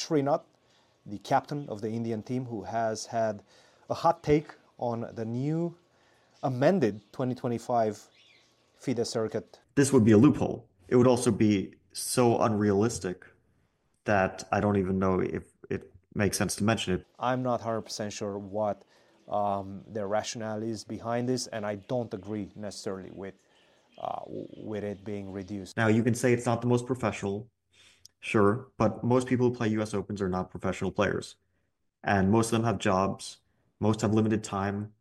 Srinath, the captain of the Indian team, who has had a hot take on the new amended 2025 FIDE circuit. This would be a loophole. It would also be so unrealistic that I don't even know if it makes sense to mention it. I'm not 100% sure what their rationale is behind this, and I don't agree necessarily with it being reduced. Now, you can say it's not the most professional, sure, but most people who play US Opens are not professional players. And most of them have jobs, most have limited time.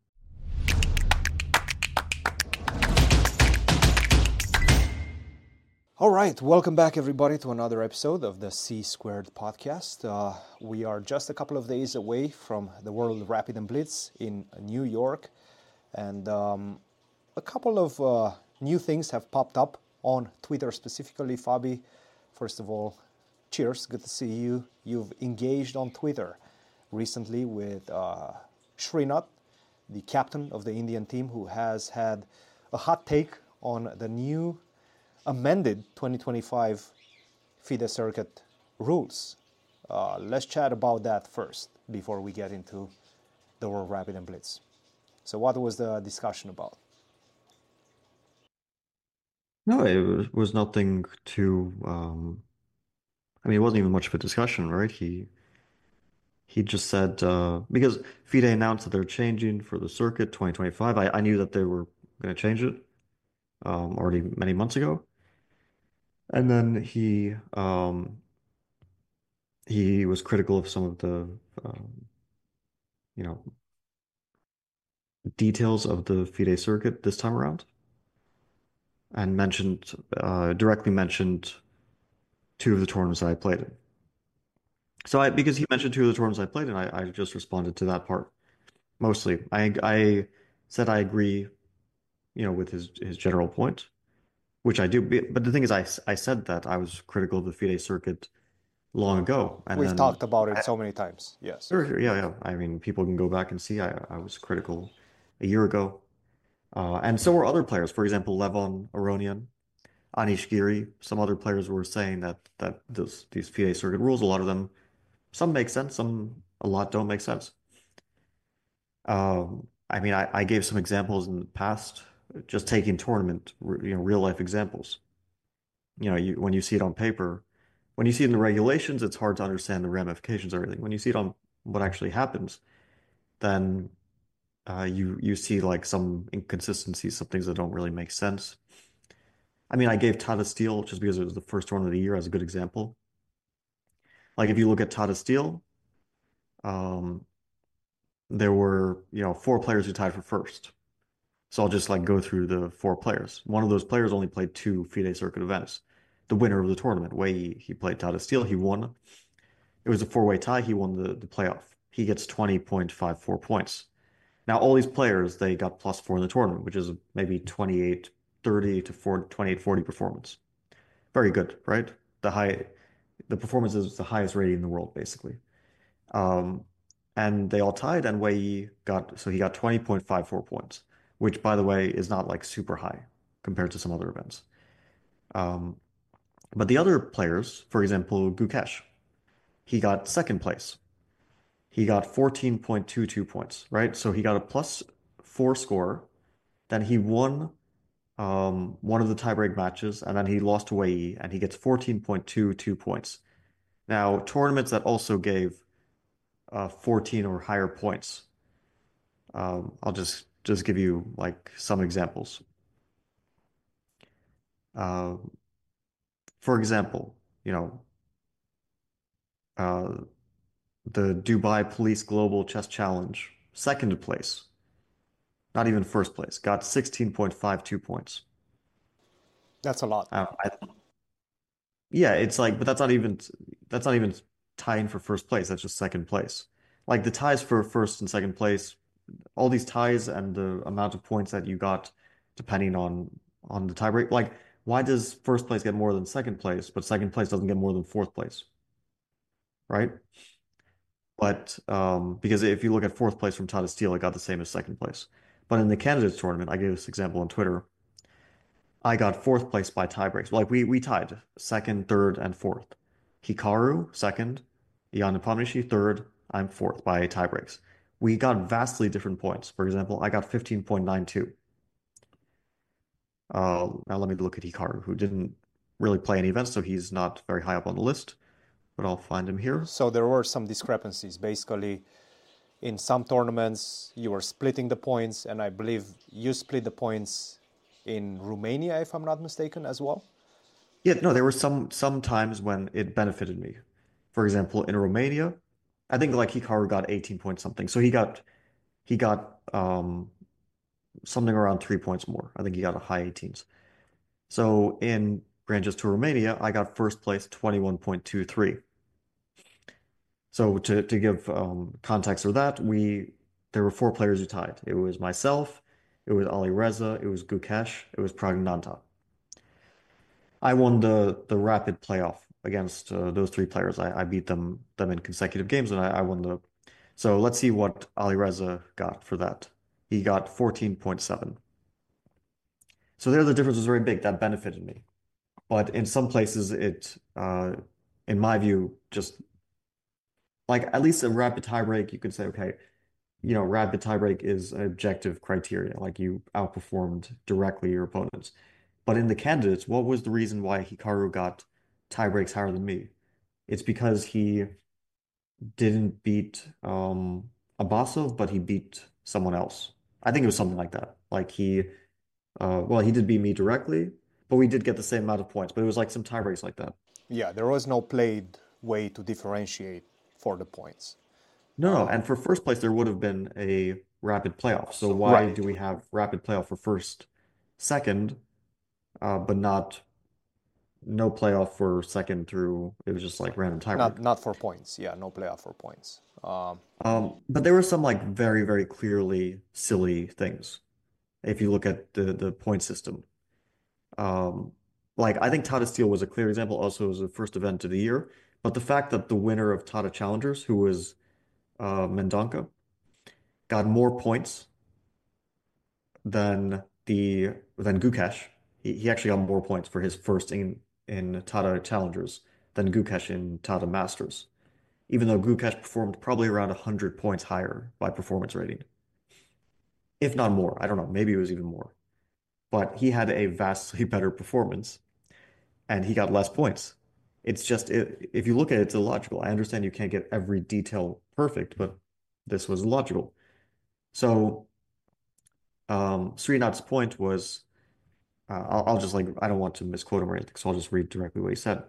All right, welcome back everybody to another episode of the C Squared podcast. We are just a couple of days away from the World Rapid and Blitz in New York, and a couple of new things have popped up on Twitter specifically. Fabi, first of all, cheers, good to see you. You've engaged on Twitter recently with Srinath, the captain of the Indian team, who has had a hot take on the new amended 2025 FIDE circuit rules. Let's chat about that first before we get into the World Rapid and Blitz. So what was the discussion about? No, it was nothing too, I mean, it wasn't even much of a discussion, right? He just said, because FIDE announced that they're changing for the circuit 2025. I knew that they were going to change it already many months ago. And then he was critical of some of the you know details of the FIDE circuit this time around, and directly mentioned two of the tournaments that I played in. So because he mentioned two of the tournaments I played in, I just responded to that part mostly. I said I agree, with his general point, which I do. But the thing is, I said that I was critical of the FIDE circuit long ago, and We've then talked about it so many times, yes. sure, sure, yeah, yeah. I mean, people can go back and see I was critical a year ago. And so were other players. For example, Levon Aronian, Anish Giri, some other players were saying that these FIDE circuit rules, a lot of them, some make sense, a lot don't make sense. I mean, I gave some examples in the past, just taking tournament, real life examples. When you see it on paper, when you see it in the regulations, it's hard to understand the ramifications of everything. When you see it on what actually happens, then you see like some inconsistencies, some things that don't really make sense. I mean, I gave Tata Steel just because it was the first tournament of the year as a good example. Like if you look at Tata Steel, um, there were, four players who tied for first. So I'll just like go through the four players. One of those players only played two FIDE Circuit events. The winner of the tournament, Wei, he played Tata Steel, he won. It was a four-way tie, he won the playoff. He gets 20.54 points. Now, all these players, they got +4 in the tournament, which is maybe 28.30 to 28.40 performance. Very good, right? The performance is the highest rating in the world, basically. Um, and they all tied, and he got 20.54 points, which, by the way, is not like super high compared to some other events. Um, but the other players, for example, Gukesh, he got second place. He got 14.22 points, right? So he got a +4 score. Then he won one of the tiebreak matches, and then he lost to Wei, and he gets 14.22 points. Now, tournaments that also gave 14 or higher points. I'll just give you like some examples. Uh, for example, uh, the Dubai Police Global Chess Challenge, second place, not even first place, got 16.52 points. That's a lot. Yeah, it's like, but that's not even tying for first place. That's just second place. Like the ties for first and second place, all these ties and the amount of points that you got, depending on the tiebreak. Like, why does first place get more than second place, but second place doesn't get more than fourth place, right? But because if you look at fourth place from Tata Steel, it got the same as second place. But in the candidates tournament, I gave this example on Twitter. I got fourth place by tiebreaks. Like we tied second, third, and fourth. Hikaru second, Jan Nepomniachtchi third, I'm fourth by tie breaks. We got vastly different points. For example, I got 15.92. Now let me look at Hikaru, who didn't really play any events, so he's not very high up on the list, but I'll find him here. So there were some discrepancies. Basically, in some tournaments, you were splitting the points, and I believe you split the points in Romania, if I'm not mistaken, as well. Yeah, no, there were some times when it benefited me. For example, in Romania, I think like Hikaru got 18 points something. So he got something around 3 points more. I think he got a high 18s. So in Grand to Romania, I got first place 21.23. So to give context for that, there were four players who tied. It was myself, it was Ali Reza, it was Gukesh, it was Pragnanta. I won the rapid playoff against those three players. I beat them in consecutive games, and I won the. So let's see what Ali Reza got for that. He got 14.7. So there, the difference was very big. That benefited me. But in some places, in my view, just like at least a rapid tiebreak, you could say, okay, rapid tiebreak is an objective criteria. Like you outperformed directly your opponents. But in the candidates, what was the reason why Hikaru got tie breaks higher than me? It's because he didn't beat Abbasov, but he beat someone else. I think it was something like that. Like well, he did beat me directly, but we did get the same amount of points. But it was like some tie breaks like that. Yeah, there was no played way to differentiate for the points. No, no. And for first place, there would have been a rapid playoff. So why Right. do we have rapid playoff for first, second, but not no playoff for second through? It was just like random tiebreak. Not for points. Yeah, no playoff for points. But there were some like very, very clearly silly things if you look at the point system. Um, like I think Tata Steel was a clear example, also as the first event of the year. But the fact that the winner of Tata Challengers, who was Mendonca, got more points than Gukesh. He actually got more points for his first in Tata Challengers than Gukesh in Tata Masters, even though Gukesh performed probably around 100 points higher by performance rating, if not more. I don't know, maybe it was even more. But he had a vastly better performance and he got less points. It's just, if you look at it, it's illogical. I understand you can't get every detail perfect, but this was illogical. So, Srinath's point was, I'll just like, I don't want to misquote him or anything, so I'll just read directly what he said.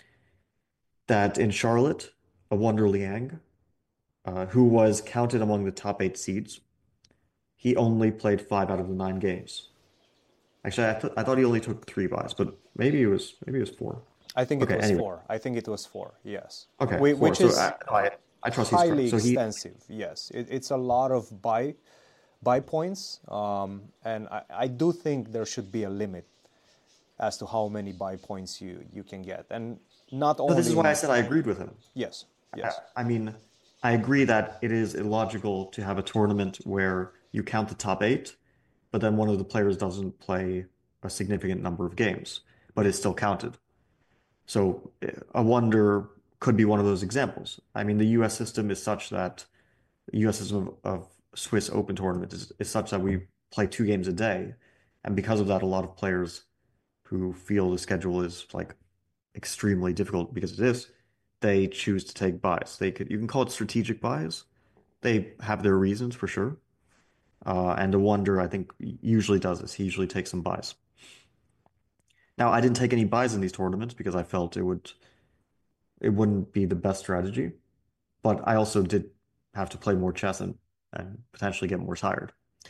That in Charlotte, a Wonder Liang, who was counted among the top 8 seeds, he only played 5 out of the 9 games. Actually, I thought he only took 3 buys, but maybe it was 4. I think it Okay, was anyway. four. I think it was four. Yes, Okay, 4. which So is no, I trust he's correct. highly So he extensive. Yes, it's a lot of buy points, and I do think there should be a limit as to how many buy points you can get, and not No, this is only why I in. said I agreed with him. Yes, I, yes, I mean, I agree that it is illogical to have a tournament where you count the top 8, but then one of the players doesn't play a significant number of games, but is still counted. So a wonder could be one of those examples. I mean, the US system is such that the US system of Swiss Open tournament is such that we play 2 games a day. And because of that, a lot of players who feel the schedule is like extremely difficult because it is, they choose to take buys. You can call it strategic buys. They have their reasons for sure. And the wonder, I think, usually does this. He usually takes some buys. Now, I didn't take any buys in these tournaments because I felt it wouldn't be the best strategy. But I also did have to play more chess and potentially get more tired.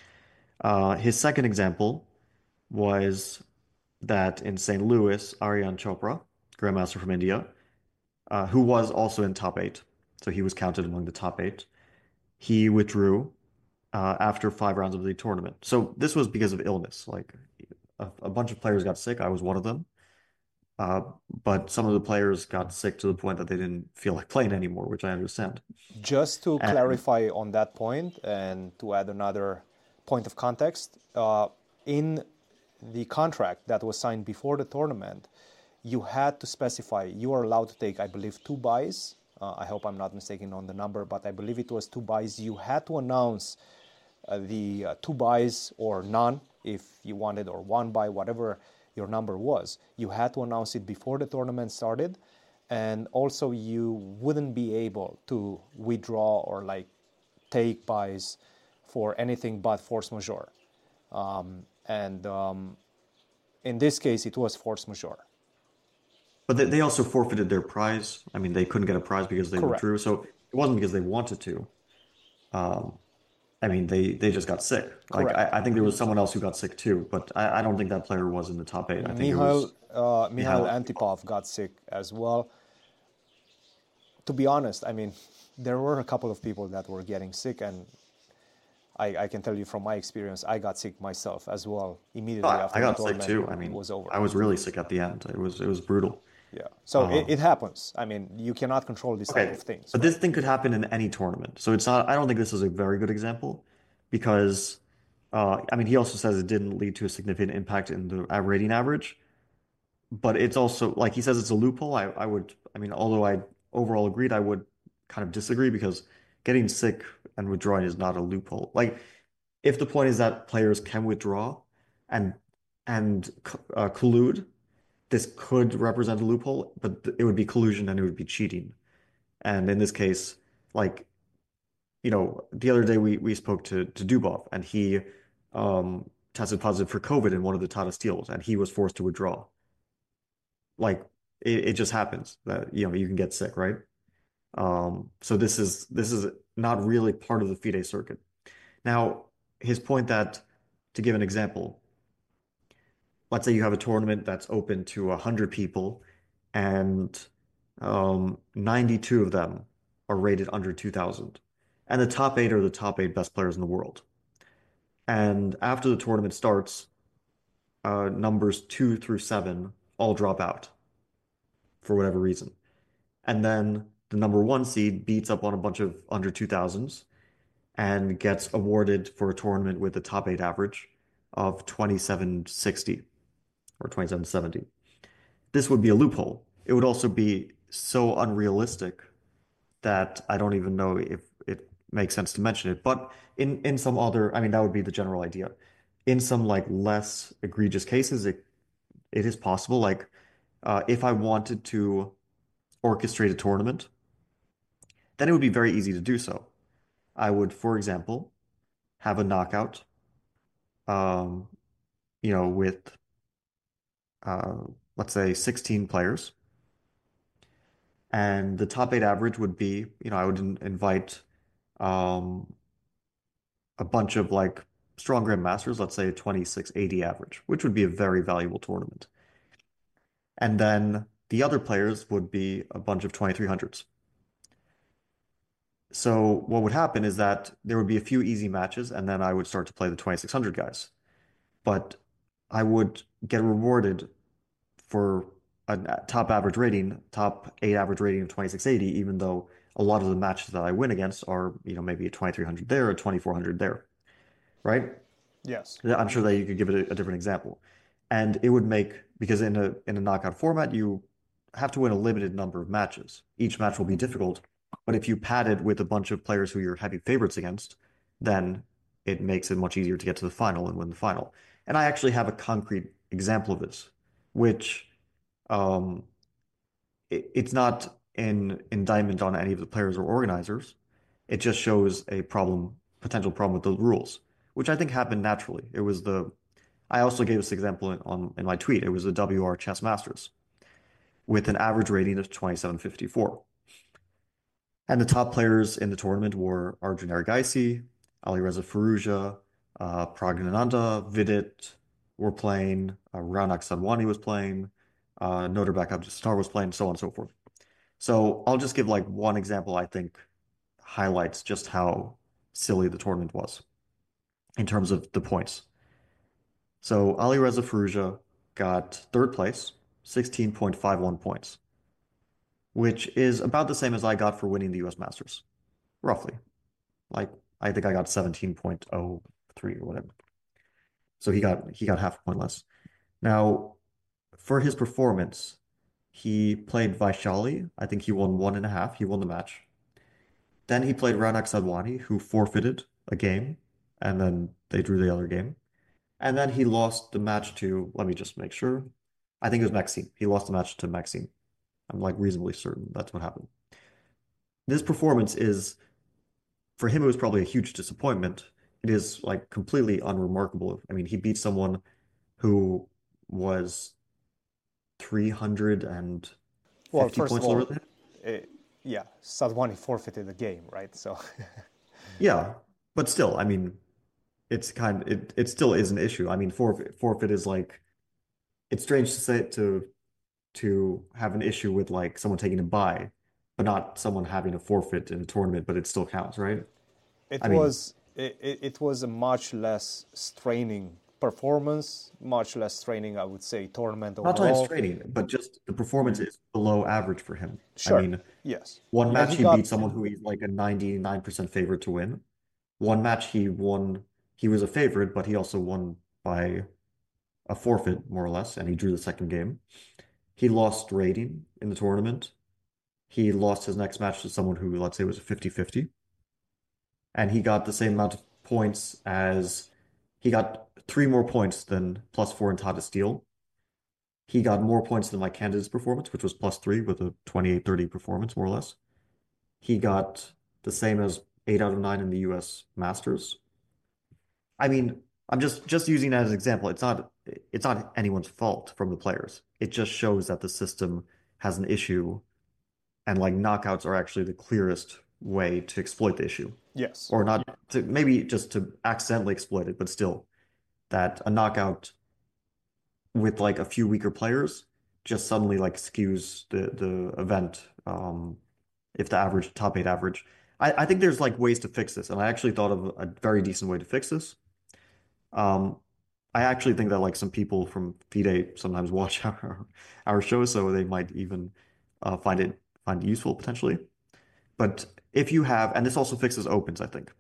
His second example was that in St. Louis, Aryan Chopra, Grandmaster from India, who was also in top 8, so he was counted among the top 8, he withdrew after 5 rounds of the tournament. So this was because of illness. Like a bunch of players got sick. I was one of them. Uh, but some of the players got sick to the point that they didn't feel like playing anymore, which I understand. just to And clarify on that point and to add another point of context, in the contract that was signed before the tournament, you had to specify you are allowed to take, I believe, 2 buys I hope I'm not mistaken on the number, but I believe it was two buys. You had to announce the two buys or none if you wanted, or one buy, whatever your number was. You had to announce it before the tournament started, and also you wouldn't be able to withdraw or like take buys for anything but force majeure. And in this case, it was force majeure. But they also forfeited their prize. I mean, they couldn't get a prize because they Correct. withdrew. So it wasn't because they wanted to. Um, I mean, they just got sick. Like Correct. I think there was someone else who got sick too, but I don't think that player was in the top eight. I think it Mihail was Mihail Mihail. Antipov got sick as well. To be honest, I mean, there were a couple of people that were getting sick, and I can tell you from my experience, I got sick myself as well immediately I after the got sick tournament too. I mean, was over. I was really sick at the end. It was brutal. Yeah. So Um, it happens. I mean, you cannot control these type okay, of things, but right? this thing could happen in any tournament. So it's not. I don't think this is a very good example because I mean, he also says it didn't lead to a significant impact in the rating average. But it's also like he says it's a loophole. I would, I mean, although I overall agreed, I would kind of disagree because getting sick and withdrawing is not a loophole. Like if the point is that players can withdraw and collude, this could represent a loophole, but it would be collusion and it would be cheating. And in this case, like the other day we spoke to Dubov and he tested positive for COVID in one of the Tata Steels and he was forced to withdraw. Like it just happens that you can get sick, right? So this is not really part of the FIDE circuit. Now, his point that to give an example, let's say you have a tournament that's open to 100 people and 92 of them are rated under 2000. And the top eight are the top eight best players in the world. And after the tournament starts, numbers two through seven all drop out for whatever reason. And then the number one seed beats up on a bunch of under 2000s and gets awarded for a tournament with a top eight average of 2760 or 2770. This would be a loophole. It would also be so unrealistic that I don't even know if it makes sense to mention it. But in some other, I mean, that would be the general idea. In some like less egregious cases, it is possible. Like if I wanted to orchestrate a tournament, then it would be very easy to do so. I would, for example, have a knockout, um, with uh, let's say 16 players, and the top eight average would be, I would invite um, a bunch of like strong grandmasters, let's say a 2680 average, which would be a very valuable tournament. And then the other players would be a bunch of 2300s. So what would happen is that there would be a few easy matches, and then I would start to play the 2600 guys. But I would get rewarded for a top average rating, top eight average rating of 2680, even though a lot of the matches that I win against are, maybe a 2300 there, a 2400 there, right? Yes. I'm sure that you could give it a different example. And it would make, because in a knockout format, you have to win a limited number of matches. Each match will be difficult, but if you pad it with a bunch of players who you're heavy favorites against, then it makes it much easier to get to the final and win the final. And I actually have a concrete example of this, which um, it's not an indictment on any of the players or organizers. It just shows a potential problem with the rules, which I think happened naturally. I also gave this example in my tweet. It was the WR Chess Masters with an average rating of 2754. And the top players in the tournament were Arjun Erigaisi, Alireza Firouzja, Praggnanandhaa, Vidit were playing, Raunak Sadhwani was playing, Noterbek Abdusattar was playing, so on and so forth. So I'll just give like one example I think highlights just how silly the tournament was in terms of the points. So Alireza Firouzja got third place, 16.51 points, which is about the same as I got for winning the US Masters, roughly. Like I think I got 17.03 or whatever. So he got half a point less. Now, for his performance, He played Vaishali. I think he won one and a half. He won the match. Then he played Ranak Sadhwani, who forfeited a game, and then they drew the other game. And then he lost the match to, let me just make sure. I think it was Maxime. He lost the match to Maxime. I'm like reasonably certain that's what happened. This performance is, for him, it was probably a huge disappointment. It is like completely unremarkable. I mean, he beat someone who was 350 Well, first of points lower all, than him. uh, yeah, Sadhwani forfeited the game, right? So, Yeah, but still, I mean, it still is an issue. I mean, forfeit is like it's strange to say to have an issue with like someone taking a bye, but not someone having a forfeit in a tournament, but it still counts, right? it I mean, was it was a much less straining performance, much less straining, I would say, tournament not only overall. straining, but just the performance is below average for him. I Sure, mean, yes, one and match he he got beat someone who he's like a 99% favorite to win. One match he won, he was a favorite, but he also won by a forfeit, more or less, and he drew the second game. He lost rating in the tournament. He lost his next match to someone who, let's say, was a 50-50. And he got the same amount of points as he got three more points than +4 in Tata Steel. He got more points than my candidate's performance, which was +3 with a 28-30 performance, more or less. He got the same as 8 out of 9 in the US Masters. I mean, I'm just using that as an example. It's not anyone's fault from the players. It just shows that the system has an issue and like knockouts are actually the clearest way to exploit the issue. yes, Or not to maybe just to accidentally exploit it, but still that a knockout with like a few weaker players just suddenly like skews the event if the average top eight average. I think there's like ways to fix this, and I actually thought of a very decent way to fix this. Um, I actually think that like some people from FIDE sometimes watch our show, so they might even find it useful potentially. But if you have, and this also fixes opens, I think.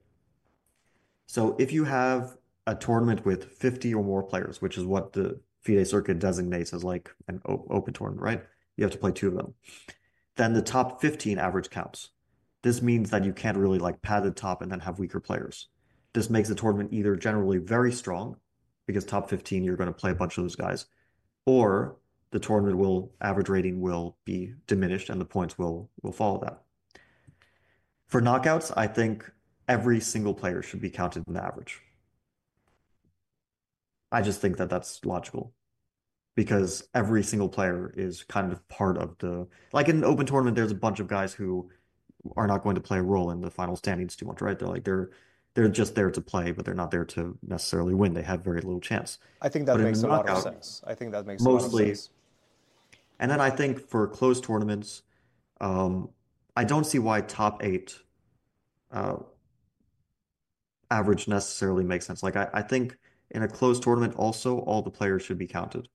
So if you have a tournament with 50 or more players, which is what the FIDE circuit designates as like an open tournament, right? You have to play two of them. Then the top 15 average counts. This means that you can't really like pad the top and then have weaker players. This makes the tournament either generally very strong, because top 15 you're going to play a bunch of those guys, or the tournament will average rating will be diminished and the points will follow that. For knockouts, I think every single player should be counted in the average. I just think that that's logical because every single player is kind of part of like in an open tournament, there's a bunch of guys who are not going to play a role in the final standings too much, right? They're just there to play, but they're not there to necessarily win. They have very little chance. I think that But in the makes a lot of knockout, sense. I think that makes a lot of mostly, sense. and then I think for closed tournaments, um, I don't see why top eight uh, average necessarily makes sense. Like I think in a closed tournament, also all the players should be counted.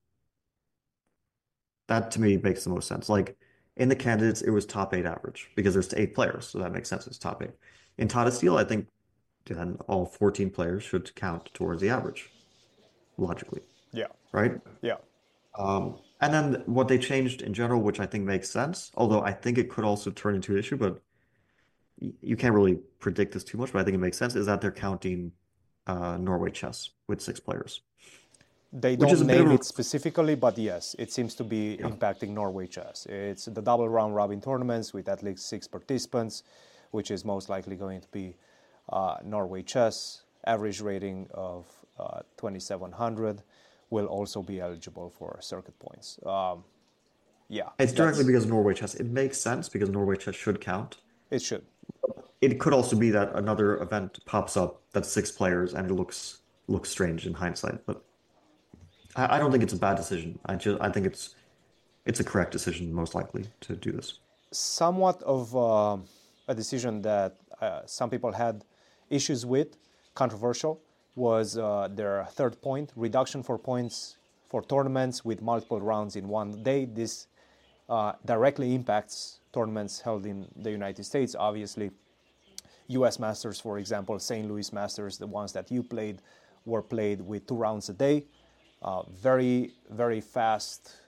That to me makes the most sense. Like in the candidates, it was top eight average because there's eight players, so that makes sense. It's top eight. In Tata Steel, I think then all 14 players should count towards the average, logically, Yeah, right? yeah. And then what they changed in general, which I think makes sense, although I think it could also turn into an issue, but you can't really predict this too much, but I think it makes sense, is that they're counting Norway chess with six players, They which is don't a bit of name a it specifically, but yes, it seems to be yeah. impacting Norway chess. It's the double round robin tournaments with at least six participants, which is most likely going to be Norway chess. Average rating of 2,700 will also be eligible for circuit points. Yeah, It's directly that's because of Norway chess. It makes sense because Norway chess should count. it. Should. It could also be that another event pops up that's six players and it looks strange in hindsight, but I don't think it's a bad decision. I think it's a correct decision most likely to do this. Somewhat of a decision that some people had issues with, controversial, was their third point reduction for points for tournaments with multiple rounds in one day. This directly impacts tournaments held in the United States. Obviously, US Masters, for example, St. Louis Masters, the ones that you played, were played with 2 rounds a day. Very, very fast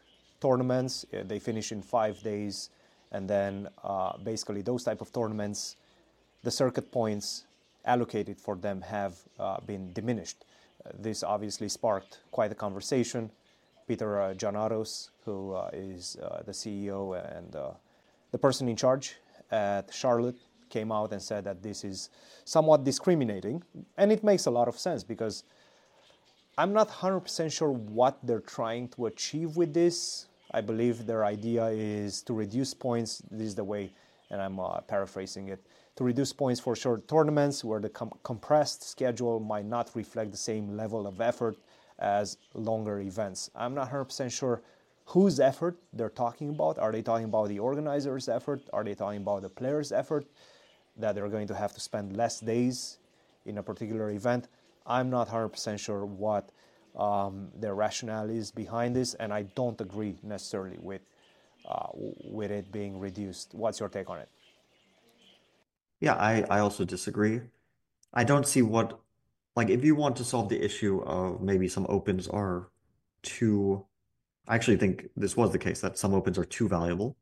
tournaments. They finish in 5 days, and then basically those type of tournaments, the circuit points allocated for them have been diminished. This obviously sparked quite a conversation. Peter Giannaros, who is the CEO and the person in charge at Charlotte, came out and said that this is somewhat discriminating. And it makes a lot of sense because I'm not 100% sure what they're trying to achieve with this. I believe their idea is to reduce points. This is the way, and I'm paraphrasing it, to reduce points for short tournaments where the compressed schedule might not reflect the same level of effort as longer events. I'm not 100% sure whose effort they're talking about. Are they talking about the organizer's effort? Are they talking about the player's effort, that they're going to have to spend less days in a particular event? I'm not 100% sure what their rationale is behind this, and I don't agree necessarily with it being reduced. What's your take on it? Yeah, I also disagree. I don't see what, like, if you want to solve the issue of maybe some opens are too, I actually think this was the case that some opens are too valuable.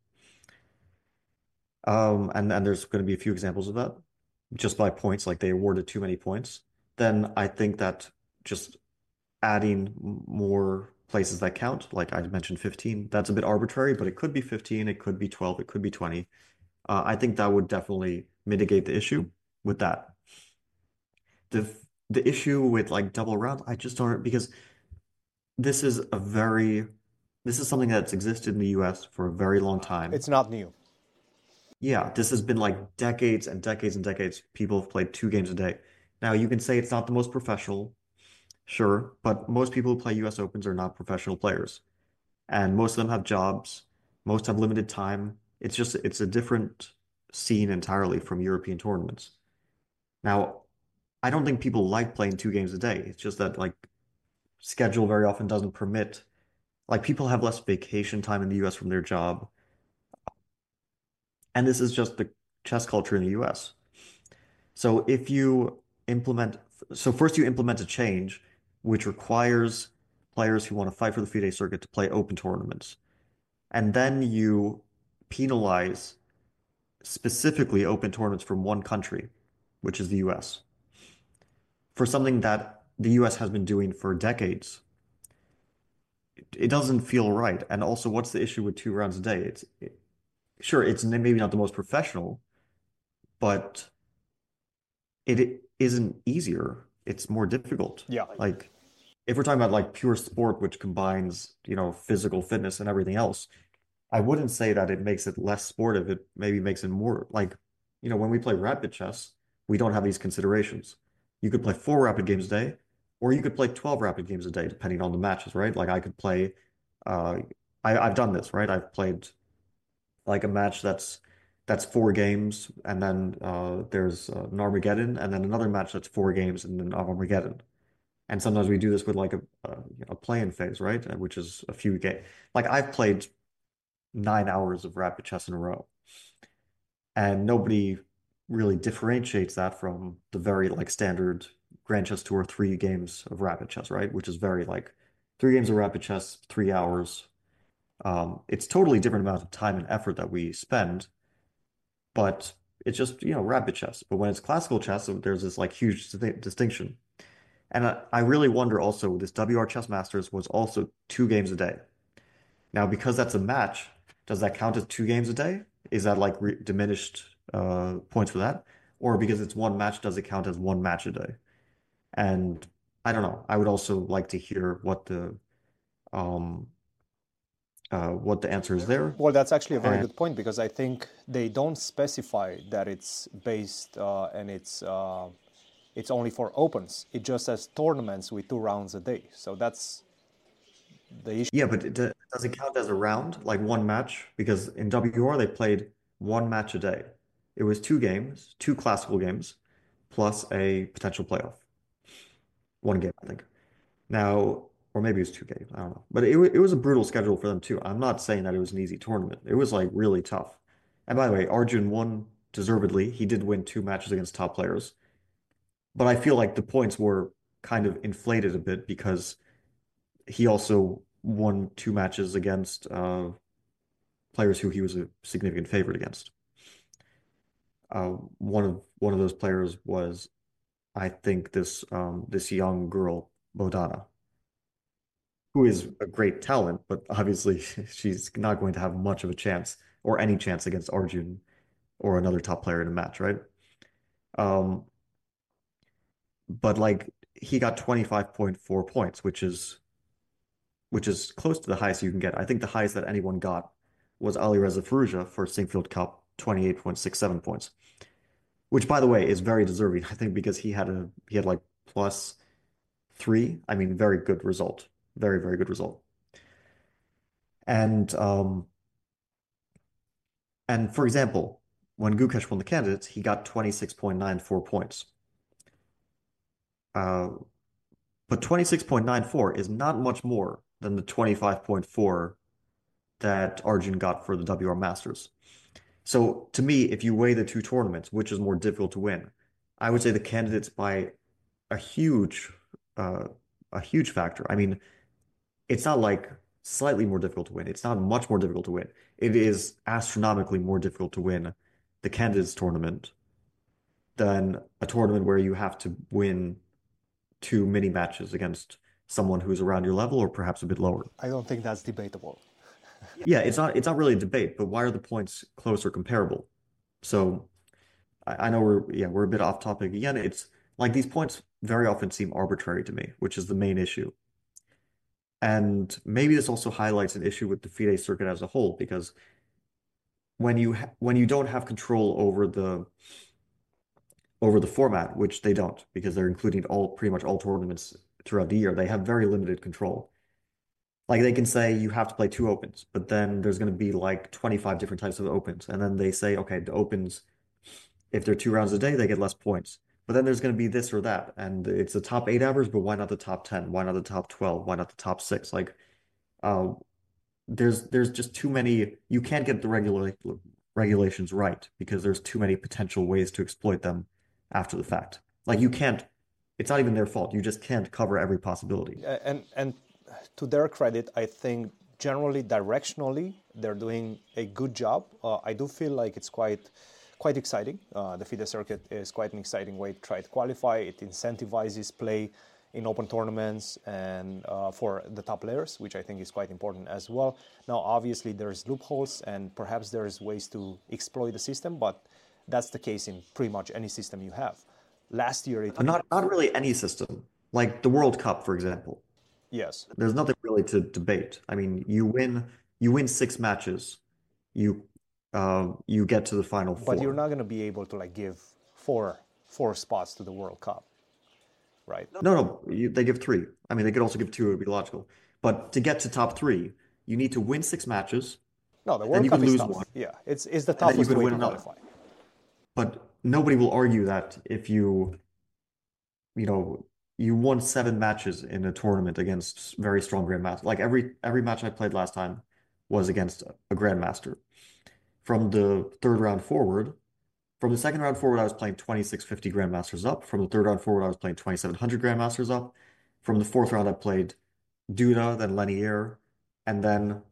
And there's going to be a few examples of that just by points, like they awarded too many points. Then I think that just adding more places that count, like I mentioned 15, that's a bit arbitrary, but it could be 15, it could be 12, it could be 20. I think that would definitely mitigate the issue with that. The the issue with like double round, I just don't because this is a very this is something that's existed in the US for a very long time. It's not new. Yeah, this has been like decades and decades and decades. People have played 2 games a day. Now you can say it's not the most professional, sure, but most people who play US Opens are not professional players. And most of them have jobs, most have limited time. It's a different scene entirely from European tournaments. Now, I don't think people like playing 2 games a day. It's just that like schedule very often doesn't permit. Like people have less vacation time in the US from their job. And this is just the chess culture in the US. So if you implement, so first you implement a change which requires players who want to fight for the FIDE circuit to play open tournaments. And then you penalize specifically open tournaments from one country, which is the US, for something that the US has been doing for decades. It doesn't feel right. And also, what's the issue with 2 rounds a day? Sure, it's maybe not the most professional, but it isn't easier. It's more difficult. Yeah. Like if we're talking about like pure sport, which combines, physical fitness and everything else, I wouldn't say that it makes it less sportive. It maybe makes it more like, when we play rapid chess, we don't have these considerations. You could play 4 rapid games a day, or you could play 12 rapid games a day, depending on the matches, right? Like I could play, uh, I've done this, right? I've played like a match that's 4 games, and then there's an Armageddon, and then another match that's 4 games, and then Armageddon. And sometimes we do this with like a play-in phase, right? Which is a few games. Like I've played 9 hours of rapid chess in a row. And nobody really differentiates that from the very like standard Grand Chess Tour 3 games of rapid chess, right? Which is very like 3 games of rapid chess, 3 hours. It's totally different amount of time and effort that we spend, but it's just, rapid chess. But when it's classical chess, there's this like huge distinction. And I really wonder also, this WR Chess Masters was also 2 games a day. Now, because that's a match, does that count as 2 games a day? Is that like diminished points for that? Or because it's one match, does it count as one match a day? And I don't know. I would also like to hear um what the answer is there. Well, that's actually a very And good point because I think they don't specify that it's based and it's only for opens. It just says tournaments with 2 rounds a day. So that's the issue. yeah, but does it count as a round, like one match? Because in WR they played one match a day. It was 2 games, 2 classical games, plus a potential playoff. 1 game, I think. Now, or maybe it was 2 games. I don't know. But it was a brutal schedule for them too. I'm not saying that it was an easy tournament. It was like really tough. And by the way, Arjun won deservedly. He did win 2 matches against top players. But I feel like the points were kind of inflated a bit because he also won two matches against players who he was a significant favorite against. One of those players was, I think, this young girl, Bodana, who is a great talent, but obviously she's not going to have much of a chance or any chance against Arjun or another top player in a match, right? Um, but like he got 25.4 points, which is close to the highest you can get. I think the highest that anyone got was Ali Reza Firouzja for Sinquefield Cup, 28.67 points, which by the way is very deserving, I think, because he had like +3. I mean, very good result. Very, very good result. And and for example, when Gukesh won the candidates, he got 26.94 points. Uh, but 26.94 is not much more than the 25.4 that Arjun got for the WR Masters. So to me, if you weigh the two tournaments, which is more difficult to win, I would say the candidates by a huge, uh, a huge factor. I mean, it's not like slightly more difficult to win. It's not much more difficult to win. It is astronomically more difficult to win the candidates tournament than a tournament where you have to win two mini matches against someone who's around your level or perhaps a bit lower. I don't think that's debatable. Yeah, it's not really a debate, but why are the points close or comparable? So I know we're a bit off topic again. It's like these points very often seem arbitrary to me, which is the main issue. And maybe this also highlights an issue with the FIDE circuit as a whole, because when you don't have control over the format, which they don't, because they're including all pretty much all tournaments throughout the year, they have very limited control. Like they can say you have to play two opens, but then there's going to be like 25 different types of opens, and then they say, okay, the opens, if they're 2 rounds a day, they get less points. But then there's going to be this or that, and it's the top eight average, but why not the top 10? Why not the top 12? Why not the top six? Like, uh, there's just too many. You can't get the regulations right because there's too many potential ways to exploit them after the fact. Like you can't. It's not even their fault. You just can't cover every possibility. And to their credit, I think generally directionally they're doing a good job. I do feel like it's quite exciting. The FIDE circuit is quite an exciting way to try to qualify. It incentivizes play in open tournaments and for the top players, which I think is quite important as well. Now, obviously, there's loopholes and perhaps there's ways to exploit the system, but that's the case in pretty much any system you have. Last year, it Not really any system. Like the World Cup, for example. yes, There's nothing really to debate. I mean, you win six matches, you you get to the final but you're four. not going to be able to like give four spots to the World Cup, right? No, no, they give three. I mean, they could also give two, it would be logical. But to get to top three, you need to win six matches, No, the then World you Cup could is lose one, tough. Yeah, it's the and then you toughest could way win to another. qualify. But nobody will argue that if you know, you won seven matches in a tournament against very strong grandmasters. Like every match I played last time was against a grandmaster. From the third round forward, from the second round forward, I was playing 2650 grandmasters up. From the third round forward, I was playing 2700 grandmasters up. From the fourth round, I played Duda, then Lenier, and then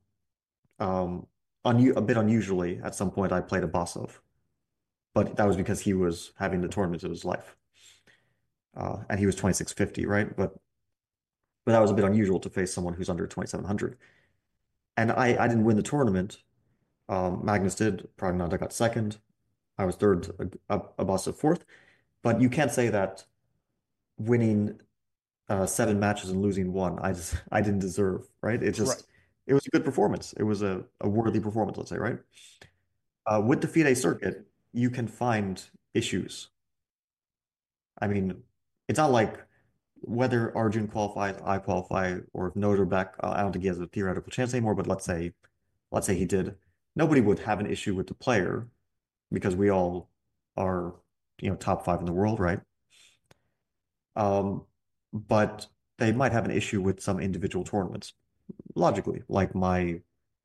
a bit unusually, at some point, I played Abasov. But that was because he was having the tournament of his life. And he was 2650, right? But that was a bit unusual to face someone who's under 2700. And I didn't win the tournament. Magnus did. Pragnanda got second. I was third, Abasov fourth. But you can't say that winning seven matches and losing one, I didn't deserve, right? Right. It was a good performance. It was a worthy performance, let's say, right? With the FIDE circuit, you can find issues. I mean, it's not like whether Arjun qualifies, I qualify, or if Notre Beck, I don't think he has a theoretical chance anymore, but let's say he did. Nobody would have an issue with the player because we all are, top five in the world, right? Um, but they might have an issue with some individual tournaments, logically, like my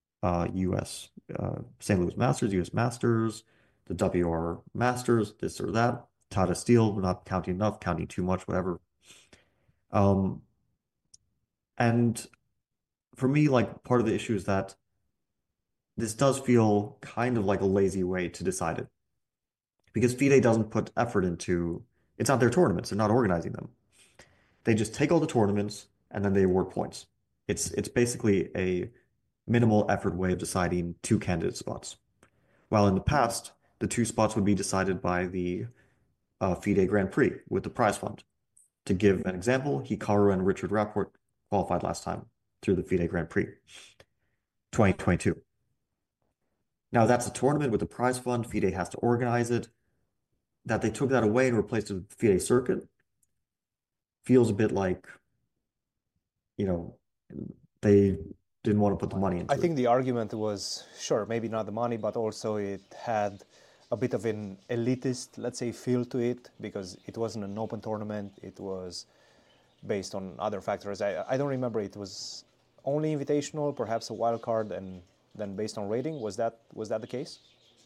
US St. Louis Masters, US Masters, the WR Masters, this or that. Tata Steel, not counting enough, counting too much, whatever. Um, and for me, like part of the issue is that this does feel kind of like a lazy way to decide it because FIDE doesn't put effort into it's not their tournaments. They're not organizing them. They just take all the tournaments and then they award points. It's basically a minimal effort way of deciding two candidate spots. While in the past, the two spots would be decided by the FIDE Grand Prix with the prize fund. To give an example, Hikaru and Richard Rapport qualified last time through the FIDE Grand Prix 2022. Now that's a tournament with a prize fund. FIDE has to organize it. That they took that away and replaced it with the FIDE circuit feels a bit like, you know, they didn't want to put the money I into it. think the argument was, sure, maybe not the money, but also it had a bit of an elitist, let's say, feel to it because it wasn't an open tournament. It was based on other factors. I don't remember. It was only invitational, perhaps a wild card, and then based on rating. Was that the case?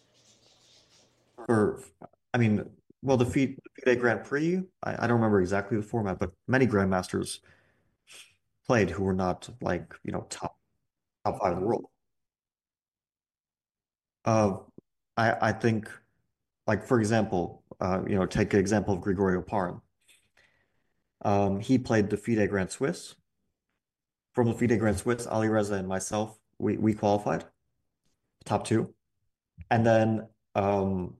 Or, I mean, well, the FIDE Grand Prix, I don't remember exactly the format, but many grandmasters played who were not like, top five in the world. Uh, I think, like for example, take an example of Gregorio Parn. He played the FIDE Grand Swiss. From the FIDE Grand Swiss, Ali Reza and myself, we qualified top two, and then um,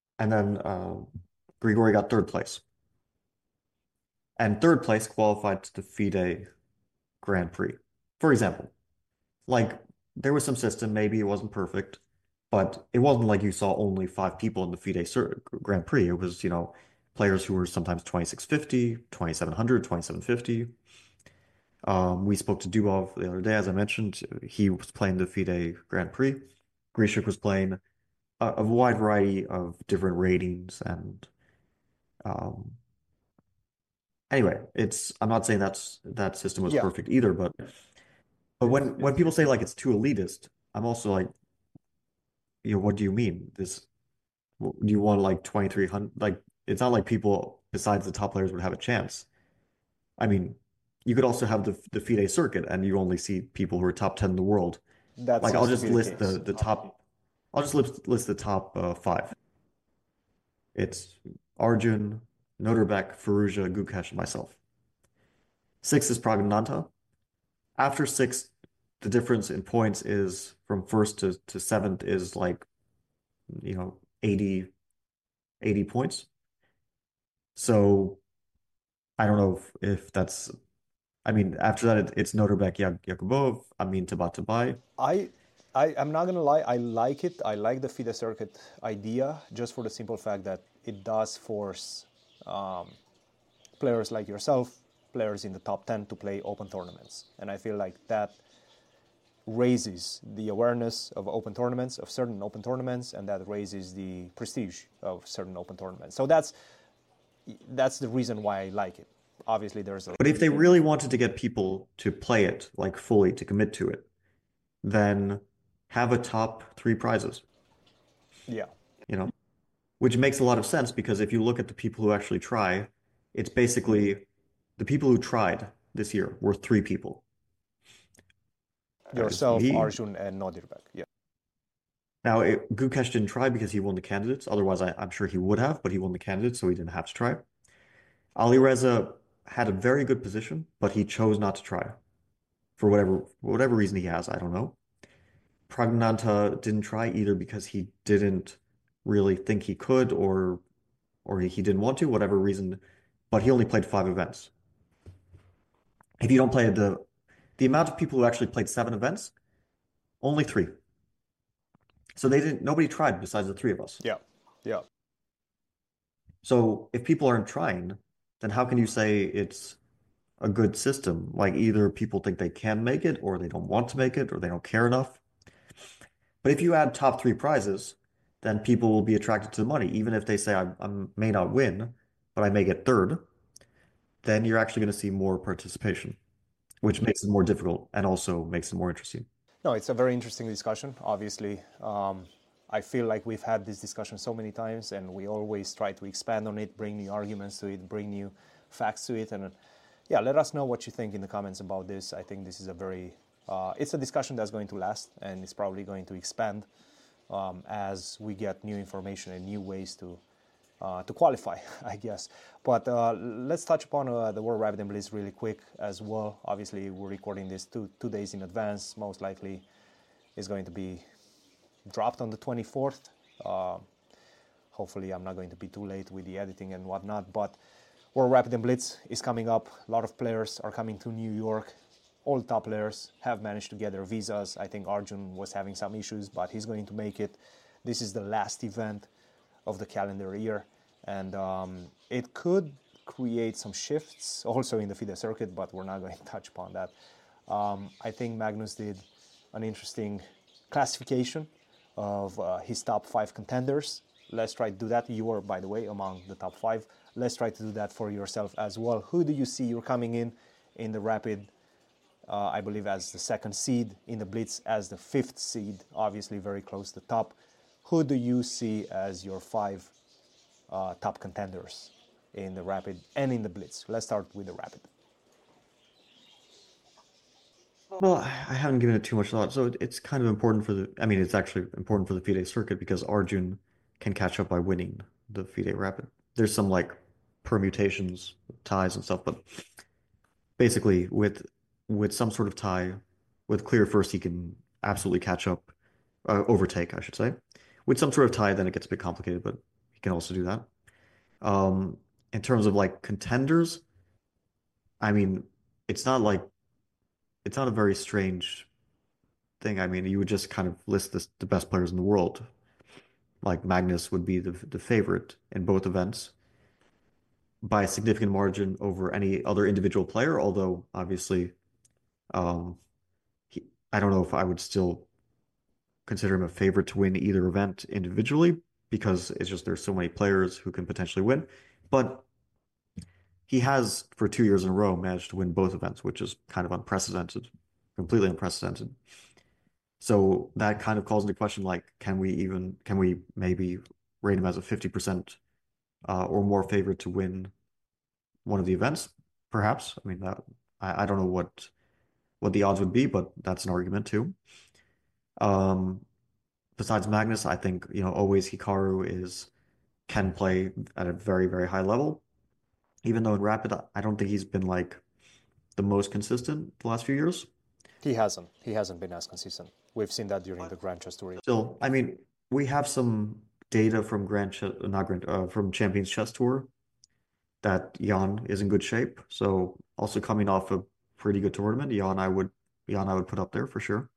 Grigori got third place, and third place qualified to the FIDE Grand Prix. For example, like there was some system, maybe it wasn't perfect, but it wasn't like you saw only five people in the Grand Prix. It was, players who were sometimes 2650, 2700, 2750. We spoke to Dubov the other day, as I mentioned. He was playing the FIDE Grand Prix. Grishik was playing a wide variety of different ratings. And um, anyway, I'm not saying that system was Yeah, perfect either, but when people say like it's too elitist, I'm also like, what do you mean? Do you want like 2300? Like, it's not like people besides the top players would have a chance. I mean, you could also have the FIDE circuit and you only see people who are top 10 in the world. that Like, I'll seems to just be the list case. the top, I'll just list the top five. It's Arjun, Noterbeck, Firouzja, Gukesh, and myself. Six is Praggnanandhaa. After six, the difference in points is from first to seventh is like, 80 points. So I don't know if that's, I mean, after that, it's Noterbeck, Yakubov, Amin Tabatabai. I, I'm not gonna lie. I like it. I like the FIDE circuit idea, just for the simple fact that it does force players like yourself, players in the top 10, to play open tournaments, and I feel like that raises the awareness of open tournaments, of certain open tournaments, and that raises the prestige of certain open tournaments. So that's the reason why I like it. Obviously, there's a But if they really wanted to get people to play it, like fully, to commit to it, then have a top three prizes, yeah, you know, which makes a lot of sense because if you look at the people who actually try, it's basically the people who tried this year were three people. It's yourself, me. Arjun, and Nodirbek. Yeah, Now, Gukesh didn't try because he won the candidates. Otherwise, I'm sure he would have, but he won the candidates, so he didn't have to try. Ali Reza had a very good position, but he chose not to try for whatever reason he has. I don't know. Praggnanandhaa didn't try either because he didn't really think he could or he didn't want to, whatever reason. But he only played five events. If you don't play the amount of people who actually played seven events, only three. So nobody tried besides the three of us. yeah, yeah. So if people aren't trying, then how can you say it's a good system? Like either people think they can make it, or they don't want to make it, or they don't care enough. But if you add top three prizes, then people will be attracted to the money. Even if they say I may not win, but I may get third, then you're actually going to see more participation, which makes it more difficult and also makes it more interesting. No, it's a very interesting discussion. Obviously, I feel like we've had this discussion so many times, and we always try to expand on it, bring new arguments to it, bring new facts to it, and yeah, let us know what you think in the comments about this. I think this is a very It's a discussion that's going to last, and it's probably going to expand as we get new information and new ways to qualify, I guess. But let's touch upon the World Rapid and Blitz really quick as well. Obviously, we're recording this two days in advance. Most likely, it's going to be dropped on the 24th. Hopefully, I'm not going to be too late with the editing and whatnot. But World Rapid and Blitz is coming up. A lot of players are coming to New York. All top players have managed to get their visas. I think Arjun was having some issues, but he's going to make it. This is the last event of the calendar year, and it could create some shifts also in the FIDE circuit, but we're not going to touch upon that. I think Magnus did an interesting classification of his top 5 contenders. Let's try to do that. You are, by the way, among the top 5. Let's try to do that for yourself as well. Who do you see you're coming in the Rapid, I believe, as the 2nd seed, in the Blitz as the 5th seed, obviously very close to the top. Who do you see as your 5 top contenders in the Rapid and in the Blitz? Let's start with the Rapid. Well, I haven't given it too much thought, so it's kind of important for the. I mean, it's actually important for the FIDE circuit because Arjun can catch up by winning the FIDE Rapid. There's some like permutations, ties and stuff, but basically with some sort of tie, with clear first, he can absolutely catch up, overtake, I should say. With some sort of tie, then it gets a bit complicated, but he can also do that. In terms of like contenders, I mean, it's not like it's not a very strange thing. I mean, you would just kind of list the best players in the world. Like Magnus would be the favorite in both events by a significant margin over any other individual player, although obviously um I don't know if I would still consider him a favorite to win either event individually because it's just there's so many players who can potentially win. But he has, for 2 years in a row, managed to win both events, which is kind of unprecedented, completely unprecedented. So that kind of calls into question, like, can we maybe rate him as a 50% or more favorite to win one of the events? Perhaps. I mean, I don't know what the odds would be, but that's an argument too. Um, Besides Magnus, I think, always Hikaru can play at a very, very high level. Even though in Rapid, I don't think he's been like the most consistent the last few years. He hasn't. He hasn't been as consistent. We've seen that during the Grand Chess Tour. Still, I mean, we have some data from from Champions Chess Tour that Jan is in good shape. So also coming off a pretty good tournament, Jan I would put up there for sure.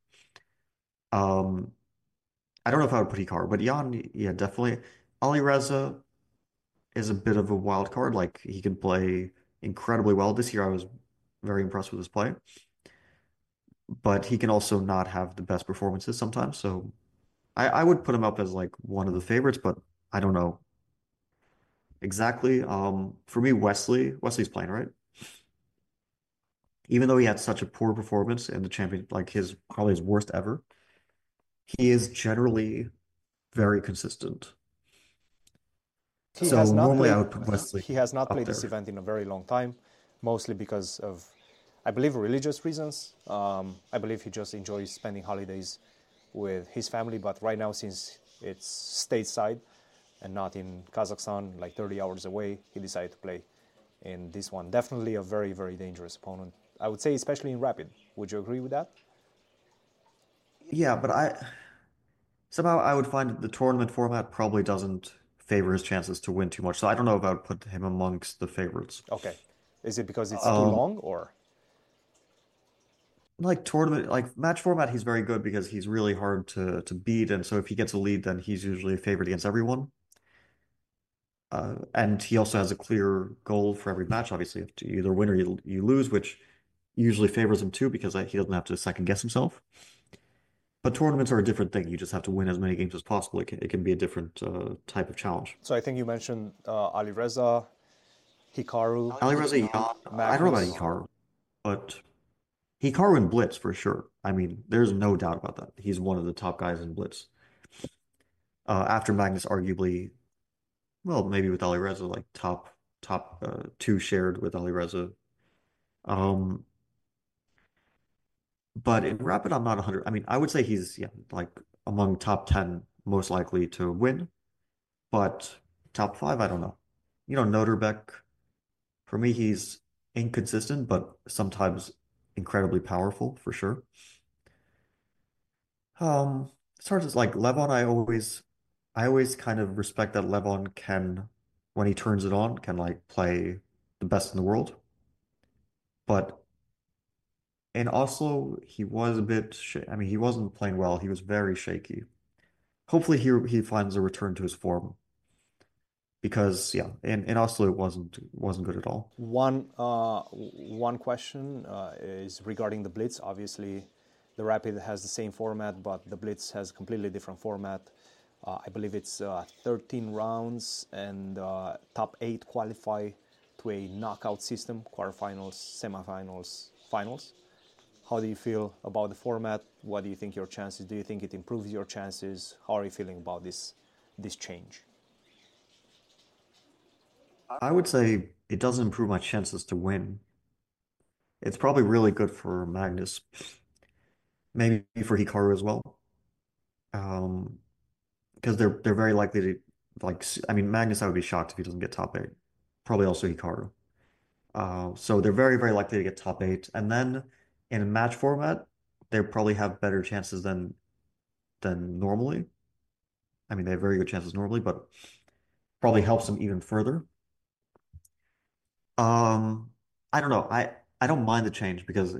Um, I don't know if I would put Hikaru, but Jan, yeah, definitely. Alireza is a bit of a wild card. Like he can play incredibly well. This year I was very impressed with his play, but he can also not have the best performances sometimes. So I would put him up as like one of the favorites, but I don't know exactly. For me, Wesley's playing, right? Even though he had such a poor performance in the champion, like his probably his worst ever, he is generally very consistent. He has So not normally I played. would put Wesley He has not up played this there. event in a very long time, mostly because of, I believe, religious reasons. I believe he just enjoys spending holidays with his family. But right now, since it's stateside and not in Kazakhstan, like 30 hours away, he decided to play in this one. Definitely a very, very dangerous opponent. I would say, especially in Rapid. Would you agree with that? Yeah, but I somehow I would find the tournament format probably doesn't favor his chances to win too much. So I don't know if I would put him amongst the favorites. Okay. Is it because it's too Um, long, or? like tournament, like match format, he's very good because he's really hard to beat, and so if he gets a lead, then he's usually a favorite against everyone. And he also has a clear goal for every match. Obviously, if you either win or you lose, which usually favors him too because he doesn't have to second guess himself. But tournaments are a different thing. You just have to win as many games as possible. It can be a different type of challenge. So I think you mentioned Ali Reza, Hikaru, Alireza Jan, I don't know about Magnus. Hikaru, but Hikaru in Blitz for sure. I mean, there's no doubt about that. He's one of the top guys in Blitz. After Magnus, arguably, well, maybe with Alireza, like top two shared with Alireza. Um, But in Rapid, I'm not 100. I mean, I would say he's yeah, like among top 10 most likely to win, but top five, I don't know. Noterbeck, for me, he's inconsistent, but sometimes incredibly powerful for sure. As far as like Levon, I always kind of respect that Levon can, when he turns it on, can like play the best in the world. But in Oslo, he was a bit, I mean, he wasn't playing well. He was very shaky. Hopefully, he finds a return to his form because yeah, in Oslo it wasn't good at all. One question is regarding the Blitz. Obviously, the Rapid has the same format, but the Blitz has a completely different format. I believe it's 13 rounds, and top eight qualify to a knockout system: quarterfinals, semifinals, finals. How do you feel about the format? What do you think your chances? Do you think it improves your chances? How are you feeling about this change? I would say it doesn't improve my chances to win. It's probably really good for Magnus, maybe for Hikaru as well. Um, because they're very likely to I mean Magnus I would be shocked if he doesn't get top eight. Probably also Hikaru. So they're very, very likely to get top eight. And then in a match format, they probably have better chances than normally. I mean, they have very good chances normally, but probably helps them even further. Um, I don't know. I don't mind the change because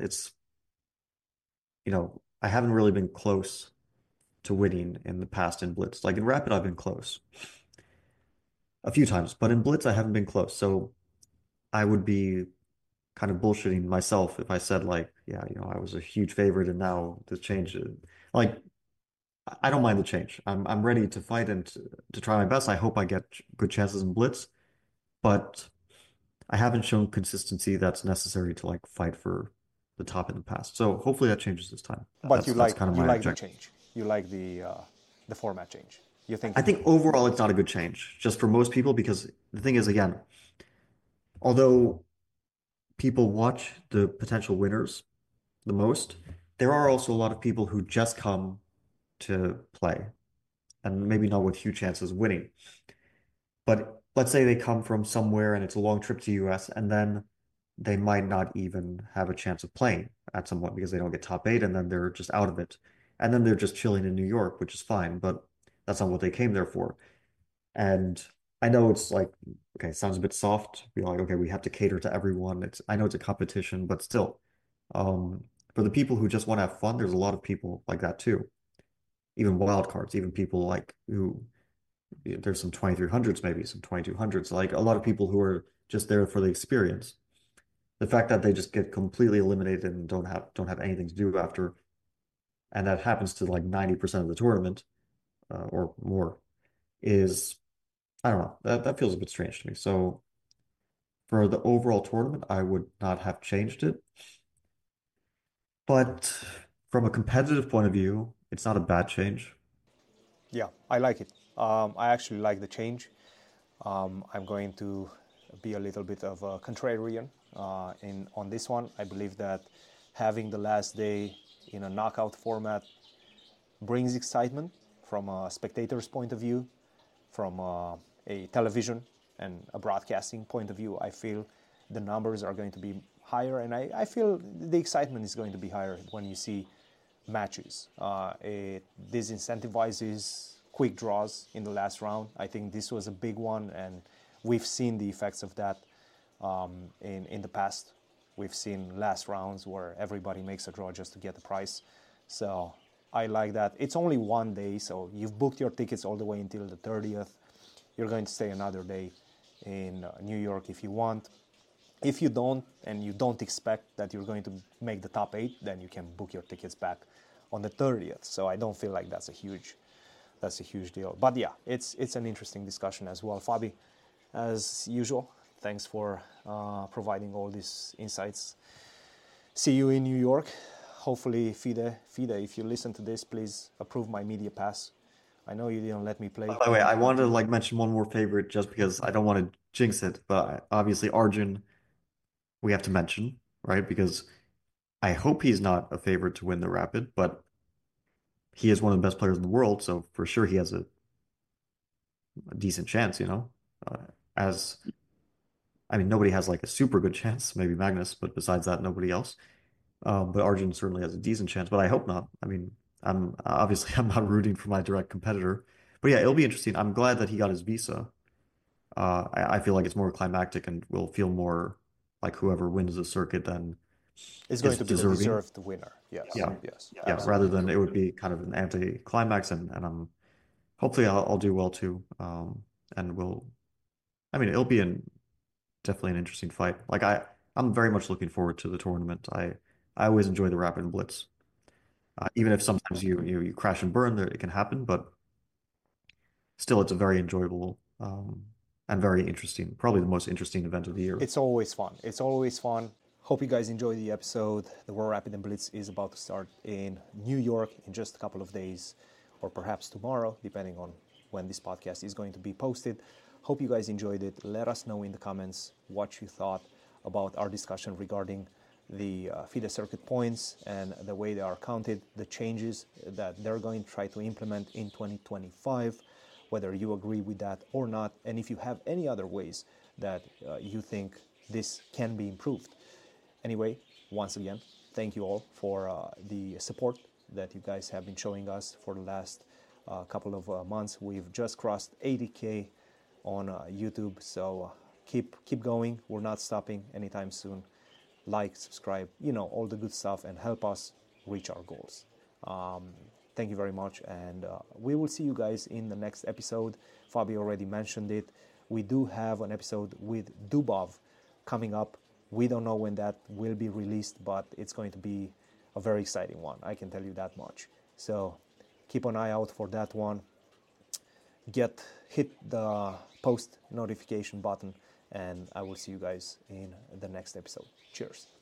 I haven't really been close to winning in the past in Blitz. Like in Rapid, I've been close a few times, but in Blitz, I haven't been close. So I would be kind of bullshitting myself if I said like, yeah, I was a huge favorite and now this change. Like, I don't mind the change. I'm ready to fight and to try my best. I hope I get good chances in Blitz, but I haven't shown consistency that's necessary to like fight for the top in the past. So hopefully that changes this time. But That's kind of you my like the objective. change. You like the format change. You think I it think overall it's not a good change, just for most people, because the thing is, again, although people watch the potential winners the most, there are also a lot of people who just come to play and maybe not with huge chances of winning. But let's say they come from somewhere and it's a long trip to US, and then they might not even have a chance of playing at some point because they don't get top eight, and then they're just out of it. And then they're just chilling in New York, which is fine, but that's not what they came there for. And I know it's like, okay, sounds a bit soft. Be like, okay, we have to cater to everyone. I know it's a competition, but still, um, for the people who just want to have fun, there's a lot of people like that too. Even wild cards, even people like who there's some 2300s, maybe some 2200s, like a lot of people who are just there for the experience. The fact that they just get completely eliminated and don't have anything to do after, and that happens to like 90% of the tournament, or more, is I don't know. That feels a bit strange to me. So for the overall tournament, I would not have changed it. But from a competitive point of view, it's not a bad change. Yeah, I like it. I actually like the change. I'm going to be a little bit of a contrarian in on this one. I believe that having the last day in a knockout format brings excitement from a spectator's point of view, from a television and a broadcasting point of view. I feel the numbers are going to be higher, and I feel the excitement is going to be higher when you see matches. It disincentivizes quick draws in the last round. I think this was a big one, and we've seen the effects of that in the past. We've seen last rounds where everybody makes a draw just to get the price. So I like that. It's only one day, so you've booked your tickets all the way until the 30th. You're going to stay another day in New York if you want. If you don't, and you don't expect that you're going to make the top eight, then you can book your tickets back on the 30th. So I don't feel like that's a huge deal. But yeah, it's an interesting discussion as well. Fabi, as usual, thanks for providing all these insights. See you in New York. Hopefully, Fide, if you listen to this, please approve my media pass. I know you didn't let me play. By the way, I wanted to like mention one more favorite just because I don't want to jinx it, but obviously Arjun we have to mention, right? Because I hope he's not a favorite to win the Rapid, but he is one of the best players in the world, so for sure he has a decent chance, you know. Uh, as I mean, nobody has like a super good chance, maybe Magnus, but besides that, nobody else. But Arjun certainly has a decent chance, but I hope not. I mean, I'm obviously I'm not rooting for my direct competitor, but yeah, it'll be interesting. I'm glad that he got his visa. I feel like it's more climactic and will feel more like whoever wins the circuit then It's going is to be the deserving. deserved winner. Yes, Yeah, yes, yeah. Rather absolutely. than it would be kind of an anti-climax, and I'm hopefully I'll do well too. And we'll. I mean, it'll be definitely an interesting fight. I'm very much looking forward to the tournament. I always enjoy the Rapid and Blitz. Even if sometimes you crash and burn, there it can happen, but still, it's a very enjoyable and very interesting, probably the most interesting event of the year. It's always fun. It's always fun. Hope you guys enjoy the episode. The World Rapid and Blitz is about to start in New York in just a couple of days, or perhaps tomorrow, depending on when this podcast is going to be posted. Hope you guys enjoyed it. Let us know in the comments what you thought about our discussion regarding the FIDE circuit points and the way they are counted, the changes that they're going to try to implement in 2025, whether you agree with that or not, and if you have any other ways that you think this can be improved. Anyway, once again, thank you all for the support that you guys have been showing us for the last couple of months. We've just crossed 80K on YouTube, so keep going. We're not stopping anytime soon. Like, subscribe, all the good stuff, and help us reach our goals. Thank you very much, and we will see you guys in the next episode. Fabi already mentioned it. We do have an episode with Dubov coming up. We don't know when that will be released, but it's going to be a very exciting one. I can tell you that much. So keep an eye out for that one. Hit the post notification button, and I will see you guys in the next episode. Cheers.